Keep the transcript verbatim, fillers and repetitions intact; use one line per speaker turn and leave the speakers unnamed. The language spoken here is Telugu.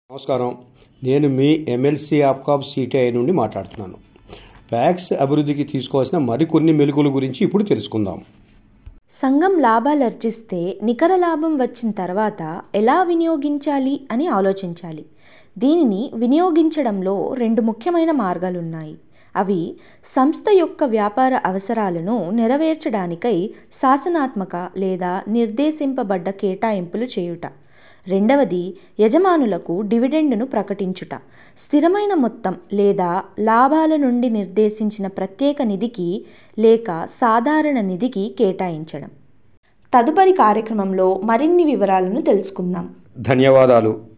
నమస్కారం. నేను మీ ఎమ్మెల్సీ ఆప్కాబ్ సిటిఐ నుండి మాట్లాడుతున్నాను. ప్యాక్స్ అభివృద్ధికి తీసుకోవాల్సిన మరికొన్ని మెలుకుల గురించి ఇప్పుడు తెలుసుకుందాం.
సంఘం లాభాలర్జిస్తే నికర లాభం వచ్చిన తర్వాత ఎలా వినియోగించాలి అని ఆలోచించాలి. దీనిని వినియోగించడంలో రెండు ముఖ్యమైన మార్గాలున్నాయి. అవి సంస్థ యొక్క వ్యాపార అవసరాలను నెరవేర్చడానికై శాసనాత్మక లేదా నిర్దేశింపబడ్డ కేటాయింపులు చేయుట. రెండవది యజమానులకు డివిడెండును ప్రకటించుట. స్థిరమైన మొత్తం లేదా లాభాల నుండి నిర్దేశించిన ప్రత్యేక నిధికి లేక సాధారణ నిధికి కేటాయించడం. తదుపరి కార్యక్రమంలో మరిన్ని వివరాలను తెలుసుకుందాం.
ధన్యవాదాలు.